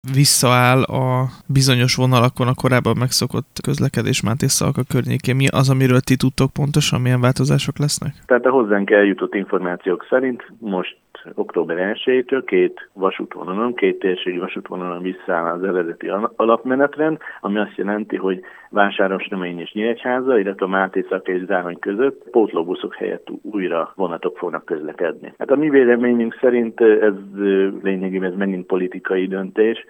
visszaáll a bizonyos vonalakon a korábban megszokott közlekedés Mátészalka környékén. Mi az, amiről ti tudtok pontosan, milyen változások lesznek? Tehát a hozzánk eljutott információk szerint most október 1-től két térségi vasútvonalon visszaáll az eredeti alapmenetrend, ami azt jelenti, hogy Vásárosnamény és Nyíregyháza, illetve a Mátészalka és Záhony között pótlóbuszok helyett újra vonatok fognak közlekedni. Hát a mi véleményünk szerint ez lényegében megint politikai döntés,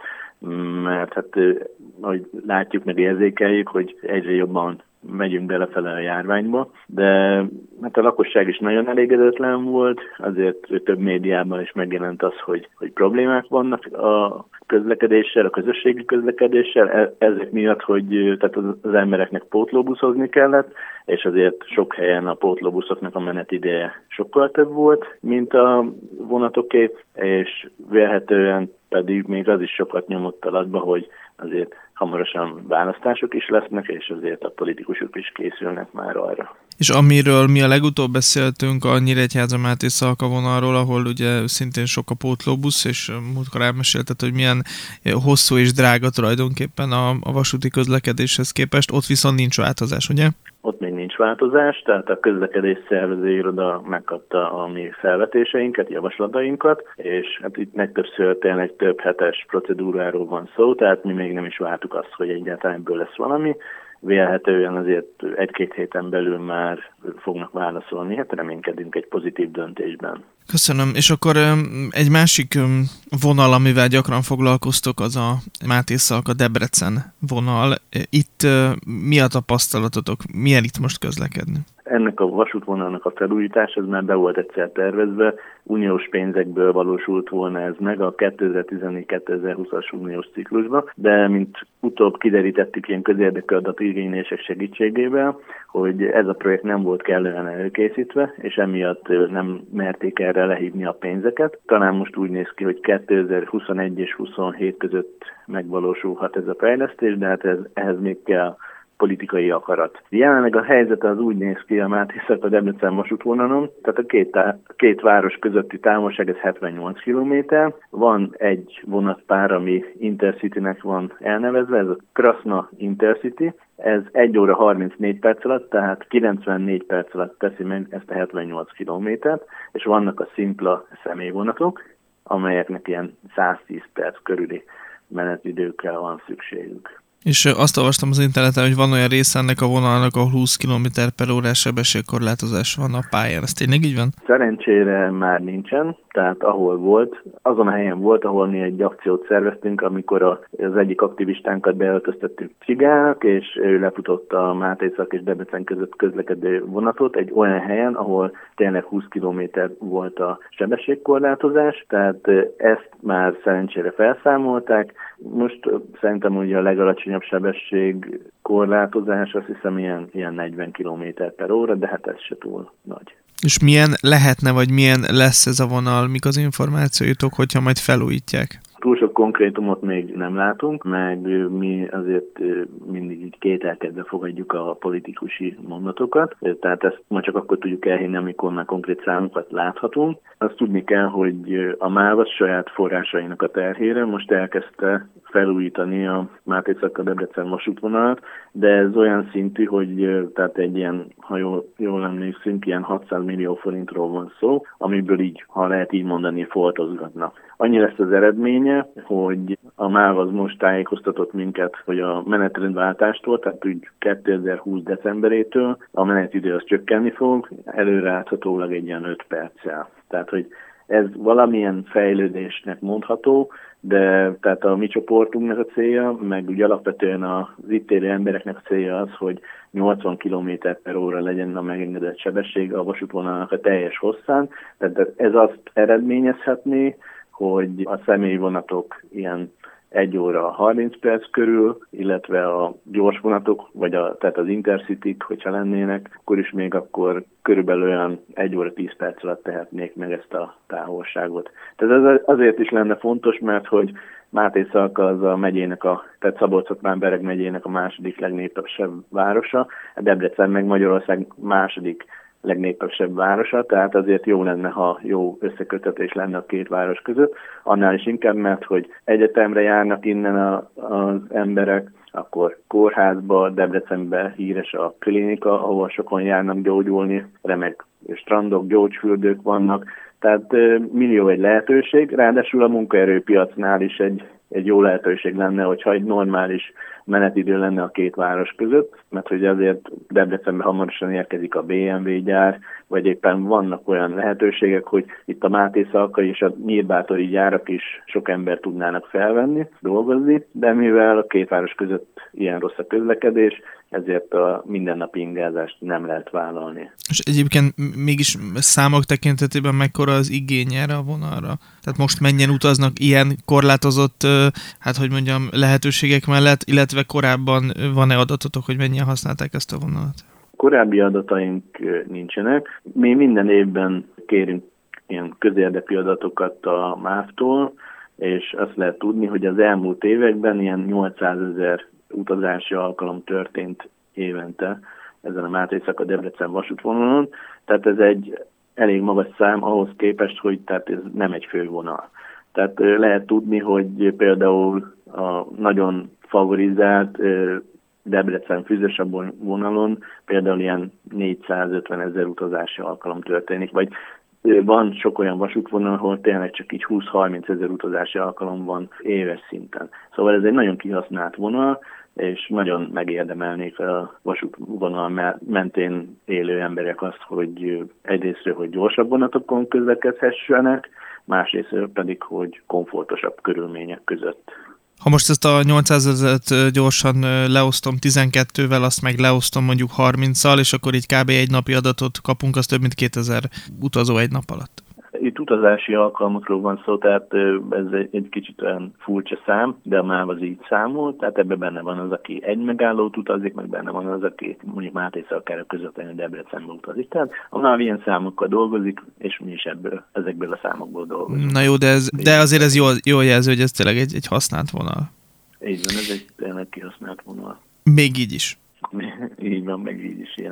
mert hát ahogy látjuk meg érzékeljük, hogy egyre jobban megyünk belefele a járványba, de hát a lakosság is nagyon elégedetlen volt, azért több médiában is megjelent az, hogy problémák vannak a közlekedéssel, a közösségi közlekedéssel, ezek miatt, hogy tehát az embereknek pótlóbuszozni kellett, és azért sok helyen a pótlóbuszoknak a menetideje sokkal több volt, mint a vonatoké, és vélhetően pedig még az is sokat nyomott alatba, hogy azért hamarosan választások is lesznek, és azért a politikusok is készülnek már arra. És amiről mi a legutóbb beszéltünk a Nyíregyháza-Mátészalka vonalról, ahol ugye szintén sok a pótlóbusz, és múltkor elmesélted, hogy milyen hosszú és drága tulajdonképpen a vasúti közlekedéshez képest, ott viszont nincs változás, ugye? Ott még nincs változás, tehát a közlekedés szervező iroda megkapta a mi felvetéseinket, javaslatainkat, és hát itt legtöbbször tényleg több hetes procedúráról van szó, tehát mi még nem is vártuk azt, hogy egyáltalán ebből lesz valami. Vélhetően azért 1-2 héten belül már fognak válaszolni, hát reménykedünk egy pozitív döntésben. Köszönöm, és akkor egy másik vonal, amivel gyakran foglalkoztok, az a Mátészalka-Debrecen vonal. Itt mi a tapasztalatotok? Milyen itt most közlekedni? Ennek a vasútvonalnak a felújítás, ez már be volt egyszer tervezve, uniós pénzekből valósult volna ez meg a 2014-2020-as uniós ciklusban, de mint utóbb kiderítettük ilyen közérdekű adatigénylések segítségével, hogy ez a projekt nem volt kellően előkészítve, és emiatt nem merték erre lehívni a pénzeket. Talán most úgy néz ki, hogy 2021 és 27 között megvalósulhat ez a fejlesztés, de hát ehhez még kell politikai akarat. Jelenleg a helyzet az úgy néz ki a Mátészalka-Debrecen vasútvonalon, tehát a két város közötti távolság ez 78 km. Van egy vonatpár, ami Intercitynek van elnevezve, ez a Krasna Intercity. Ez 1 óra 34 perc alatt, tehát 94 perc alatt teszi meg ezt a 78 kilométert, és vannak a szimpla személyvonatok, amelyeknek ilyen 110 perc körüli menetidőkre van szükségük. És azt olvastam az interneten, hogy van olyan része ennek a vonalnak, ahol 20 km/h sebességkorlátozás van a pályán. Ez tényleg így van? Szerencsére már nincsen, tehát ahol volt, azon a helyen volt, ahol mi egy akciót szerveztünk, amikor az egyik aktivistánkat beöltöztettük cigának, és ő lefutotta a Mátészalka és Debrecen között közlekedő vonatot egy olyan helyen, ahol tényleg 20 km volt a sebességkorlátozás, tehát ezt már szerencsére felszámolták. Most szerintem ugye a legalacsonyabb sebességkorlátozás, azt hiszem ilyen 40 km/h, de hát ez se túl nagy. És milyen lehetne, vagy milyen lesz ez a vonal? Mik az információitok, hogyha majd felújítják? Túl sok konkrétumot még nem látunk, meg mi azért mindig így kételkedve fogadjuk a politikusi mondatokat, tehát ezt ma csak akkor tudjuk elhinni, amikor már konkrét számokat láthatunk. Azt tudni kell, hogy a MÁV saját forrásainak a terhére most elkezdte felújítani a Mátészalka-Debrecen vasútvonalat, de ez olyan szintű, hogy tehát egy ilyen, ha jól emlékszünk, ilyen 600 millió forintról van szó, amiből így, ha lehet így mondani, foltozgatnak. Annyi lesz az eredménye, hogy a MÁV az most tájékoztatott minket, hogy a menetrendváltástól, tehát úgy 2020 decemberétől a menetidő az csökkenni fog, előreláthatólag egy ilyen 5 perccel. Tehát, hogy ez valamilyen fejlődésnek mondható, de tehát a mi csoportunknak a célja, meg úgy alapvetően az itt élő embereknek a célja az, hogy 80 km/h legyen a megengedett sebesség a vasútvonalnak a teljes hosszán. Tehát ez azt eredményezhetné, hogy a személyvonatok ilyen 1 óra 30 perc körül, illetve a gyorsvonatok, tehát az Intercity-k, hogyha lennének, akkor is még akkor körülbelül olyan 1 óra 10 perc alatt tehetnék meg ezt a távolságot. Tehát ez azért is lenne fontos, mert hogy Mátészalka az a megyének, tehát Szabolcs-Szatmár-Bereg megyének a második legnépesebb városa, a Debrecen meg Magyarország második legnépesebb városa, tehát azért jó lenne, ha jó összeköttetés lenne a két város között. Annál is inkább, mert hogy egyetemre járnak innen az emberek, akkor kórházba, Debrecenben híres a klinika, ahol sokan járnak gyógyulni, remek strandok, gyógyfürdők vannak, tehát millió egy lehetőség, ráadásul a munkaerőpiacnál is egy jó lehetőség lenne, hogyha egy normális menetidő lenne a két város között, mert hogy azért Debrecenben hamarosan érkezik a BMW gyár, vagy éppen vannak olyan lehetőségek, hogy itt a Máté-Szalkai és a Nyírbátori gyárak is sok ember tudnának felvenni, dolgozni, de mivel a két város között ilyen rossz a közlekedés, ezért a mindennapi ingázást nem lehet vállalni. És egyébként mégis számok tekintetében mekkora az igény erre a vonalra? Tehát most mennyien utaznak ilyen korlátozott, lehetőségek mellett, illetve korábban van-e adatotok, hogy mennyien használták ezt a vonalat? Korábbi adataink nincsenek. Mi minden évben kérünk ilyen közérdekű adatokat a MÁV-tól, és azt lehet tudni, hogy az elmúlt években ilyen 800 000 utazási alkalom történt évente ezen a Máté-Szalka-Debrecen vasútvonalon. Tehát ez egy elég magas szám ahhoz képest, hogy tehát ez nem egy fővonal. Tehát lehet tudni, hogy például a nagyon favorizált Debrecen-Füzesabony vonalon például ilyen 450 000 utazási alkalom történik, vagy van sok olyan vasútvonal, ahol tényleg csak így 20-30 000 utazási alkalom van éves szinten. Szóval ez egy nagyon kihasznált vonal, és nagyon megérdemelnék a vasútvonal mentén élő emberek azt, hogy egyrésztről, hogy gyorsabb vonatokon közlekedhessenek, másrésztről pedig, hogy komfortosabb körülmények között. Ha most ezt a 800 000-et gyorsan leosztom 12-vel, azt meg leosztom mondjuk 30-szal, és akkor így kb. Egy napi adatot kapunk, az több mint 2000 utazó egy nap alatt. Itt utazási alkalmakról van szó, tehát ez egy kicsit olyan furcsa szám, de a MÁV az így számol, tehát ebben benne van az, aki egy megállót utazik, meg benne van az, aki mondjuk Máté-Szalkára közvetlenül Debrecenbe utazik. Tehát a MÁV ilyen számokkal dolgozik, és mi is ezekből a számokból dolgozunk. Na jó, de azért ez jól jelző, hogy ez tényleg egy használt vonal. Így van, ez egy tényleg kihasznált vonal. Még így is. Így van, meg így is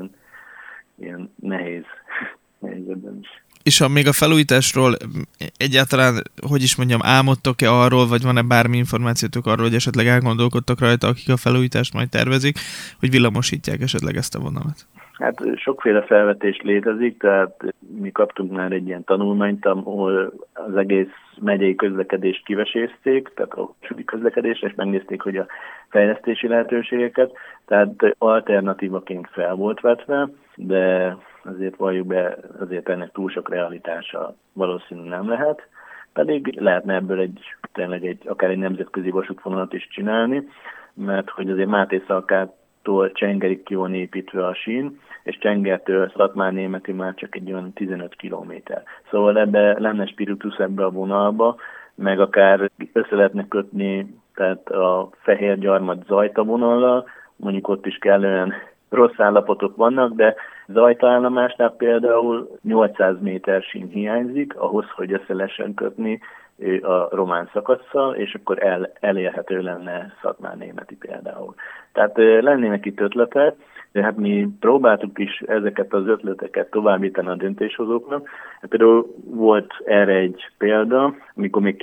ilyen nehéz helyzetben is. És még a felújításról egyáltalán, álmodtok-e arról, vagy van-e bármi információtok arról, hogy esetleg elgondolkodtak rajta, akik a felújítást majd tervezik, hogy villamosítják esetleg ezt a vonalat? Hát sokféle felvetés létezik, tehát mi kaptunk már egy ilyen tanulmányt, ahol az egész megyei közlekedést kivesézték, tehát a vasúti közlekedést, és megnézték, hogy a fejlesztési lehetőségeket, tehát alternatívaként fel volt vetve, de azért valljuk be, azért ennek túl sok realitása valószínűleg nem lehet, pedig lehetne ebből akár egy nemzetközi vasútvonalat is csinálni, mert hogy azért Máté-Szalkától Csengerig ki van építve a sín, és Csengertől Szatmár-Németi már csak egy olyan 15 kilométer. Szóval lenne spiritus ebbe a vonalba, meg akár össze lehetne kötni, tehát a Fehérgyarmat-Zajta vonallal, mondjuk ott is kellően rossz állapotok vannak, de Zajta állomásnál például 800 méter sín hiányzik, ahhoz, hogy össze lehessen kötni a román szakasszal, és akkor elérhető lenne Szatmár-Németi például. Tehát lennének itt ötletek, de hát mi próbáltuk is ezeket az ötleteket továbbítani a döntéshozóknak. Például volt erre egy példa, amikor még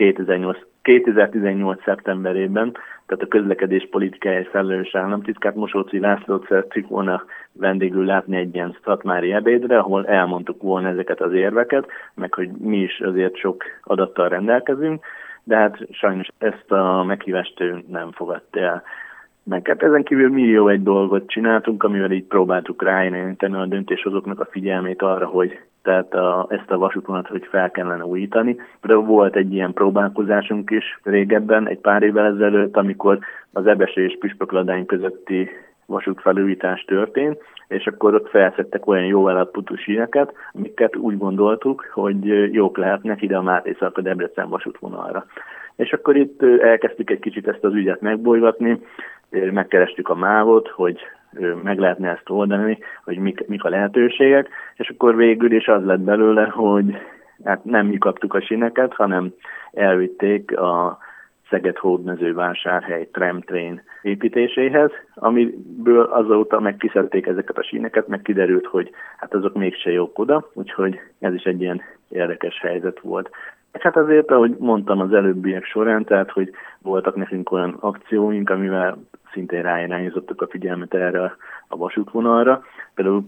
2018 szeptemberében, tehát a közlekedés politikájáért felelős államtitkár Mosóczy Lászlót szerettük volna vendégül látni egy ilyen szatmári ebédre, ahol elmondtuk volna ezeket az érveket, meg hogy mi is azért sok adattal rendelkezünk, de hát sajnos ezt a meghívást ő nem fogadta el. Meg hát ezen kívül millió egy dolgot csináltunk, amivel így próbáltuk ráirányítani a döntéshozóknak a figyelmét arra, hogy tehát ezt a vasútvonalat, hogy fel kellene újítani. Például volt egy ilyen próbálkozásunk is régebben, egy pár évvel ezelőtt, amikor az Ebese és Püspökladány közötti vasútfelújítás történt, és akkor ott felszedtek olyan jó állapotú síneket, amiket úgy gondoltuk, hogy jók lehetnek ide a Máté-Szalka-Debrecen vasútvonalra. És akkor itt elkezdtük egy kicsit ezt az ügyet megbolygatni, megkerestük a MÁV-ot, hogy meg lehetne ezt oldani, hogy mik a lehetőségek, és akkor végül is az lett belőle, hogy hát nem mi kaptuk a síneket, hanem elvitték a Szeged-Hódmezővásárhely tramtrain építéséhez, amiből azóta megkiszedték ezeket a síneket, meg kiderült, hogy hát azok mégse jók oda, úgyhogy ez is egy ilyen érdekes helyzet volt. Hát azért, ahogy mondtam az előbbiek során, tehát, hogy voltak nekünk olyan akcióink, amivel szintén ráirányítottuk a figyelmet erre a vasútvonalra. Például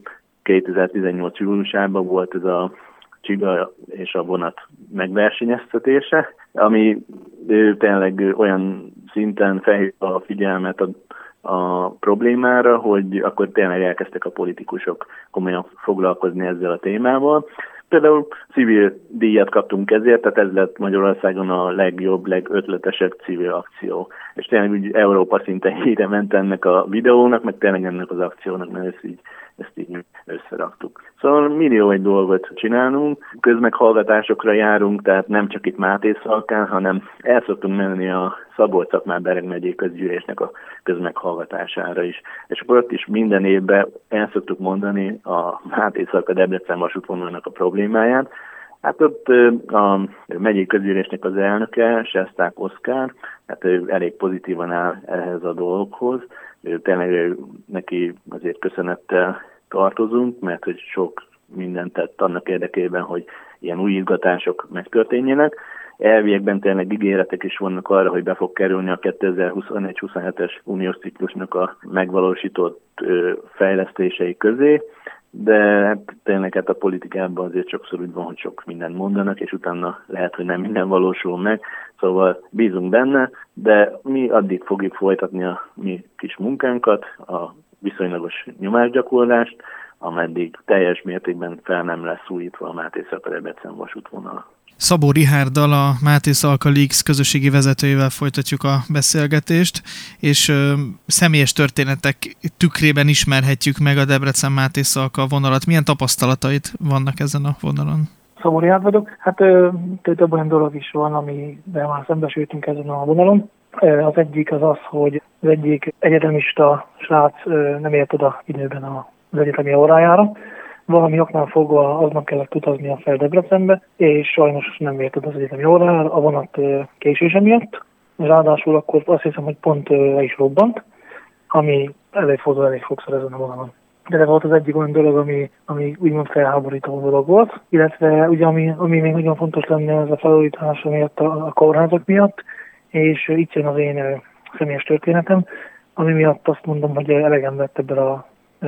2018. júliusában volt ez a csiga és a vonat megversenyeztetése, ami tényleg olyan szinten felhívta a figyelmet a problémára, hogy akkor tényleg elkezdtek a politikusok komolyan foglalkozni ezzel a témával. Például civil díjat kaptunk ezért, tehát ez lett Magyarországon a legjobb, legötletesebb civil akció. És tényleg úgy Európa szinten híre ment ennek a videónak, meg tényleg ennek az akciónak, mert ezt így összeraktuk. Szóval millió egy dolgot csinálunk, közmeghallgatásokra járunk, tehát nem csak itt Mátészalkán, hanem el szoktunk menni a Szabolcs-Szatmár-Bereg megyei közgyűlésnek a közmeghallgatására is. És akkor ott is minden évben el szoktuk mondani a Mátészalka-Debrecen vasútvonalnak a problémáját. Hát ott a megyei közgyűlésnek az elnöke, Sesták Oszkár, hát ő elég pozitívan áll ehhez a dologhoz. Tényleg neki azért köszönettel tartozunk, mert hogy sok mindent tett annak érdekében, hogy ilyen újítgatások megtörténjenek. Elviekben tényleg ígéretek is vannak arra, hogy be fog kerülni a 2021-27-es uniós ciklusnak a megvalósított fejlesztései közé, de hát tényleg hát a politikában azért sokszor úgy van, hogy sok mindent mondanak, és utána lehet, hogy nem minden valósul meg, szóval bízunk benne, de mi addig fogjuk folytatni a mi kis munkánkat, a viszonylagos nyomásgyakorlást, ameddig teljes mértékben fel nem lesz újítva a Mátészalka-Debrecen vasútvonal. Szabó Richárddal, a Mátészalka Leaks közösségi vezetőjével folytatjuk a beszélgetést, és személyes történetek tükrében ismerhetjük meg a Debrecen-Mátészalka vonalat. Milyen tapasztalatait vannak ezen a vonalon? Szabó Richárd vagyok. Hát több olyan dolog is van, amivel már szembesültünk ezen a vonalon. Az egyik az az, hogy az egyik egyetemista srác nem ért oda időben az egyetemi órájára. Valami oknál fogva aznap kellett utaznia fel Debrecenbe, és sajnos nem ért oda az egyetemi órájára a vonat késése miatt. Ráadásul akkor azt hiszem, hogy pont le is robbant, ami előfordul elég sokszor ezen a vonalon. De ez volt az egyik olyan dolog, ami úgymond felháborító dolog volt, illetve ugye ami még nagyon fontos lenne ez a felújítása miatt a kórházak miatt, és itt jön az én személyes történetem, ami miatt azt mondom, hogy elegem lett ebből a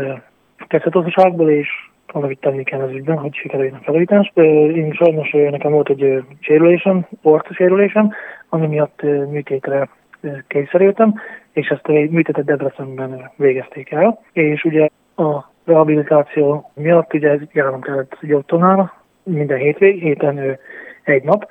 kezdetosságból, és valamit tenni kell az ügyben, hogy sikerüljön a felújítás. Én sajnos nekem volt egy sérülésem, orcosérülésem, ami miatt műtétre kényszerültem, és ezt a műtétet Debrecenben végezték el. És ugye a rehabilitáció miatt ugye járnom kellett gyógytornára minden héten egy nap,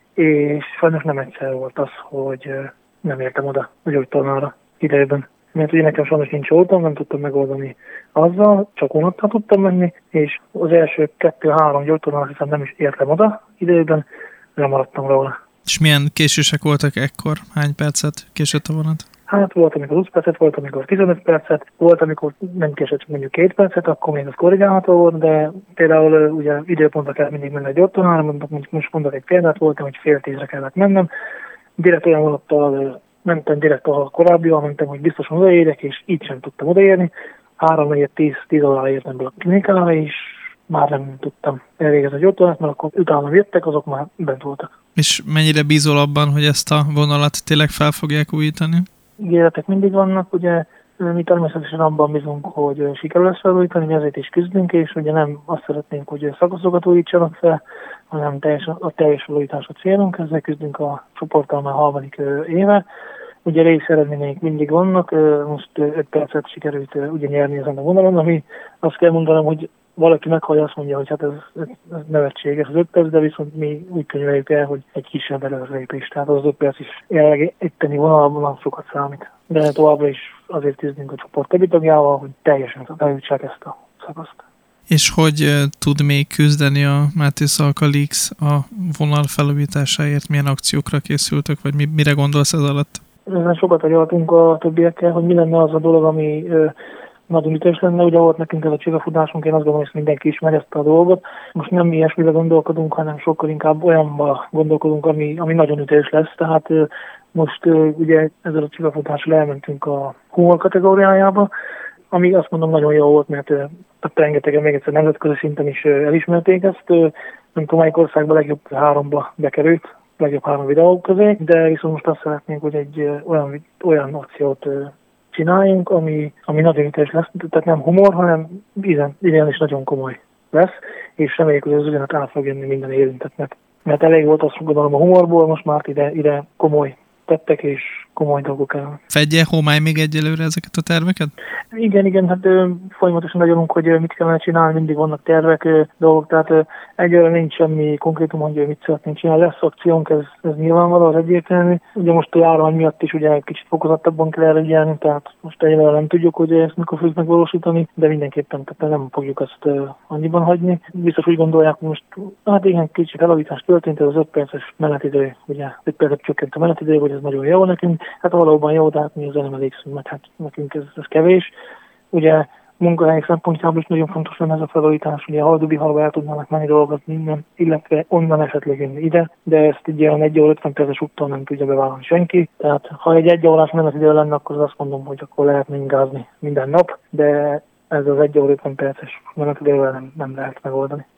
és sajnos nem egyszer volt az, hogy nem értem oda a gyógytornára időben. Mert ugye nekem sajnos nincs autóm, nem tudtam megoldani azzal, csak vonattal tudtam menni, és az első 2-3 gyógytornára hiszen nem is értem oda időben, lemaradtam róla. És milyen késések voltak ekkor? Hány percet késett a vonat? Hát volt, amikor 20 percet, volt, amikor 15 percet, volt, amikor nem késett csak mondjuk 2 percet, akkor még az korrigálható volt, de például ugye időpontra kell mindig menni a gyógytornára, most mondok egy példát, voltam, hogy 9:30 kellett mennem, direkt olyan vonattal mentem direkt a korábbival, mentem, hogy biztosan odaérek, és így sem tudtam odaérni. 3-4-10 órára értem be a klinikára, és már nem tudtam elvégezni a gyógytornát, mert akkor utána jöttek, azok már bent voltak. És mennyire bízol abban, hogy ezt a vonalat tényleg fel fogják újítani? Ígéretek mindig vannak, ugye mi természetesen abban bízunk, hogy sikerül lesz felújítani, mi ezért is küzdünk, és ugye nem azt szeretnénk, hogy szakaszokat újítsanak fel, hanem a teljes felújítás a célunk, ezzel küzdünk a csoporttal már 3. éve. Ugye részeredményeink mindig vannak, most 5 percet sikerült ugye nyerni ezen a vonalon, ami azt kell mondanom, hogy valaki meghallja, azt mondja, hogy hát ez nevetséges az 5 perc, de viszont mi úgy könyveljük el, hogy egy kisebb előrelépés. Tehát az 5 perc is jelenleg itteni vonalban sokat számít. De továbbra is azért küzdünk a csoport többi tagjával, hogy teljesen felújítsák ezt a szakaszt. És hogy tud még küzdeni a Mátészalka Leaks a vonal felújításáért? Milyen akciókra készültek, vagy mire gondolsz ez alatt? Ezen sokat agyaltunk a többiekkel, hogy mi lenne az a dolog, ami nagyon ütős lenne. Ugye volt nekünk ez a csillagfutásunk, én azt gondolom, hogy mindenki ismeri ezt a dolgot. Most nem ilyesmire gondolkodunk, hanem sokkal inkább olyanba gondolkodunk, ami nagyon ütős lesz. Tehát Most ugye ezzel a csillafutással elmentünk a humor kategóriájába, ami azt mondom nagyon jó volt, mert rengetegen még egyszer nemzetközi szinten is elismerték ezt. Nem tudom, melyik országban legjobb 3-ba bekerült, legjobb 3 videók közé, de viszont most azt szeretnénk, hogy egy olyan akciót csináljunk, ami nagyon ütés lesz, tehát nem humor, hanem igen is nagyon komoly lesz, és reméljük, hogy az üzenet át fog jönni minden érintettnek. Mert elég volt azt gondolom a humorból, most már ide komoly tettek és komoly dolgok el. Fedje homály még egyelőre ezeket a terveket? Igen, hát folyamatosan agyalunk, hogy mit kellene csinálni, mindig vannak tervek, dolgok, tehát egyelőre nincs semmi konkrétum, hogy mit szeretnénk csinálni. Lesz akciónk, ez nyilvánvaló, az egyértelmű. Ugye most a járvány miatt is ugye kicsit fokozottabban kell erre ügyelni, tehát most egyelőre nem tudjuk, hogy ezt mikor fogjuk megvalósítani, de mindenképpen tehát nem fogjuk ezt annyiban hagyni. Biztos úgy gondolják, hogy most hát igen, kicsit elavítás történt, ez az 5 perces menetidő, ugye 5 percet csökkent a menetidő, hogy ez nagyon jó nekünk. Hát valóban jó, de hát mi az nem elégszünk, mert hát nekünk ez kevés. Ugye munkahelyek szempontjából is nagyon fontos lenne ez a felállítás, ugye Haldubihalba el tudnának menni dolgozni innen, illetve onnan esetleg jönni ide, de ezt egy ilyen 1 óra 50 perces úton nem tudja bevállalni senki. Tehát ha egy 1 órás menetidő lenne, akkor azt mondom, hogy akkor lehetne ingázni minden nap, de ez az 1 óra 50 perces menetidővel nem lehet megoldani.